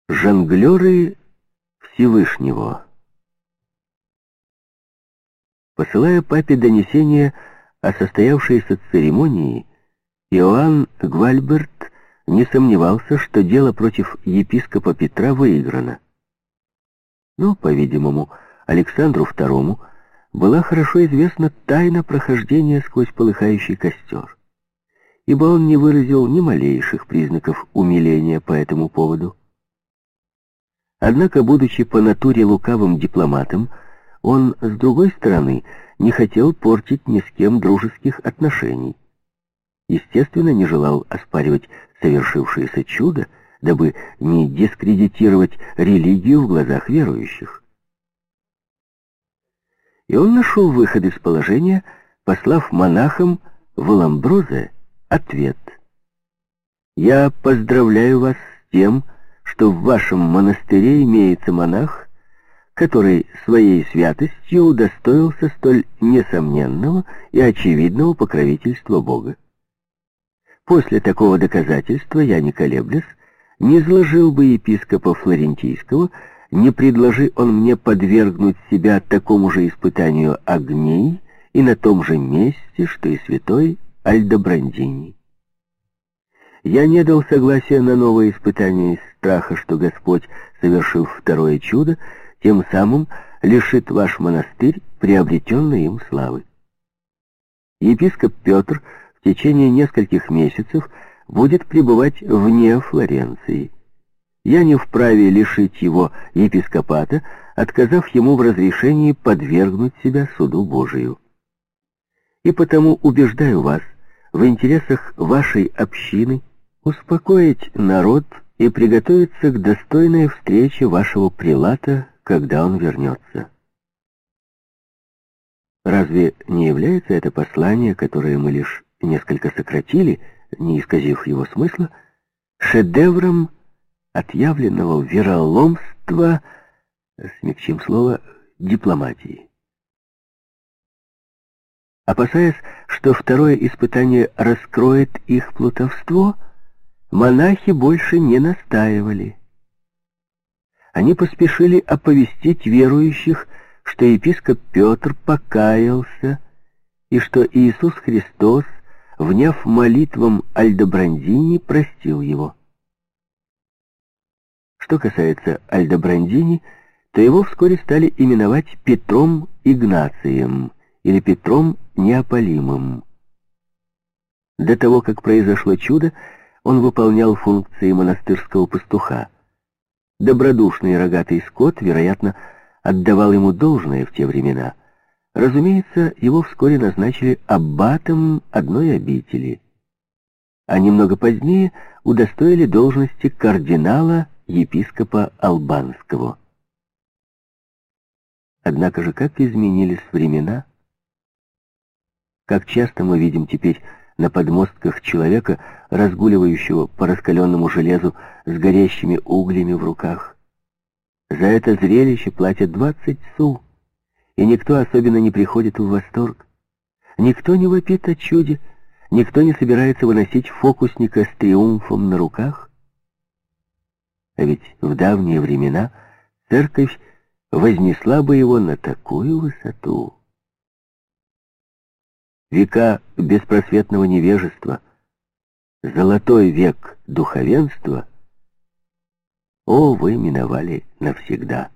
Жонглеры Всевышнего. Посылая папе донесение о состоявшейся церемонии, Иоанн Гвальберт не сомневался, что дело против епископа Петра выиграно. Но, по-видимому, Александру II была хорошо известна тайна прохождения сквозь полыхающий костер, ибо он не выразил ни малейших признаков умиления по этому поводу. Однако, будучи по натуре лукавым дипломатом, он, с другой стороны, не хотел портить ни с кем дружеских отношений. Естественно, не желал оспаривать совершившееся чудо, дабы не дискредитировать религию в глазах верующих. И он нашел выход из положения, послав монахам в Ламброзе ответ: «Я поздравляю вас с тем, что в вашем монастыре имеется монах, который своей святостью удостоился столь несомненного и очевидного покровительства Бога. После такого доказательства я, не колеблясь, не изложил бы епископа Флорентийского, не предложи он мне подвергнуть себя такому же испытанию огней и на том же месте, что и святой Альдобрандини. Я не дал согласия на новое испытание из страха, что Господь, совершив второе чудо, тем самым лишит ваш монастырь приобретенной им славы. Епископ Петр в течение нескольких месяцев будет пребывать вне Флоренции. Я не вправе лишить его епископата, отказав ему в разрешении подвергнуть себя суду Божию. И потому убеждаю вас в интересах вашей общины успокоить народ и приготовиться к достойной встрече вашего прелата, когда он вернется». Разве не является это послание, которое мы лишь несколько сократили, не исказив его смысла, шедевром отъявленного вероломства, смягчим слово, дипломатии? Опасаясь, что второе испытание раскроет их плутовство, монахи больше не настаивали. Они поспешили оповестить верующих, что епископ Петр покаялся, и что Иисус Христос, вняв молитвам Альдобрандини, простил его. Что касается Альдобрандини, то его вскоре стали именовать Петром Игнацием или Петром Неаполимым. До того, как произошло чудо, он выполнял функции монастырского пастуха. Добродушный рогатый скот, вероятно, отдавал ему должное в те времена. Разумеется, его вскоре назначили аббатом одной обители, а немного позднее удостоили должности кардинала епископа Албанского. Однако же, как изменились времена! Как часто мы видим теперь на подмостках человека, разгуливающего по раскаленному железу с горящими углями в руках. За это зрелище платят 20 су, и никто особенно не приходит в восторг. Никто не вопит о чуде, никто не собирается выносить фокусника с триумфом на руках. А ведь в давние времена церковь вознесла бы его на такую высоту. Века беспросветного невежества, золотой век духовенства, о, вы миновали навсегда.